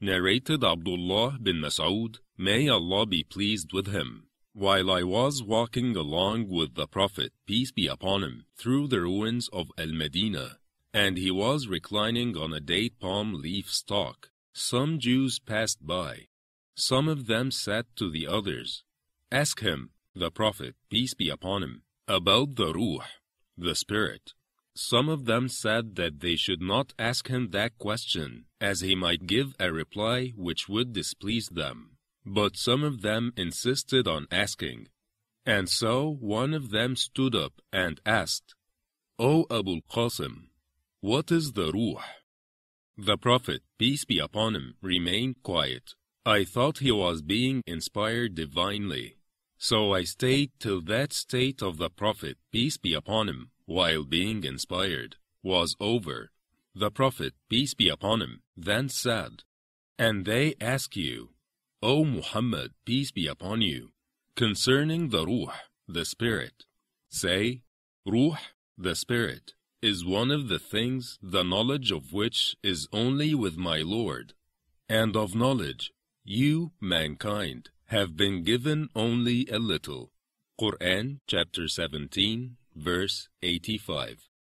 Narrated Abdullah bin Mas'ud, may Allah be pleased with him. While I was walking along with the Prophet, peace be upon him, through the ruins of Al-Madinah, and he was reclining on a date palm leaf stalk, some Jews passed by. Some of them said to the others, "Ask him," the Prophet, peace be upon him, "about the Ruh," the Spirit. Some of them said that they should not ask him that question, as he might give a reply which would displease them. But some of them insisted on asking. And so one of them stood up and asked, "O Abul Qasim, what is the Ruh?" The Prophet, peace be upon him, remained quiet. I thought he was being inspired divinely. So I stayed till that state of the Prophet, peace be upon him, while being inspired, was over. The Prophet, peace be upon him, then said, "And they ask you, O Muhammad, peace be upon you, concerning the Ruh, the Spirit. Say, Ruh, the Spirit, is one of the things the knowledge of which is only with my Lord. And of knowledge, you, mankind, have been given only a little." Quran chapter 17, verse 85.